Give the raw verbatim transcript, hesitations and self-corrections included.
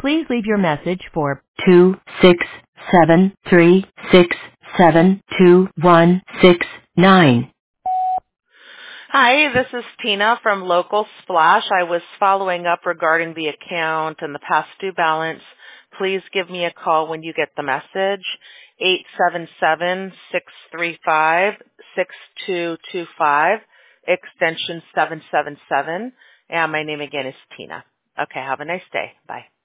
Please leave your message for two six seven three six seven two one six nine. Hi, this is Tina from Local Splash. I was following up regarding the account and the past due balance. Please give me a call when you get the message, eight seven seven, six three five, six two two five, extension seven seven seven. And my name again is Tina. Okay, have a nice day. Bye.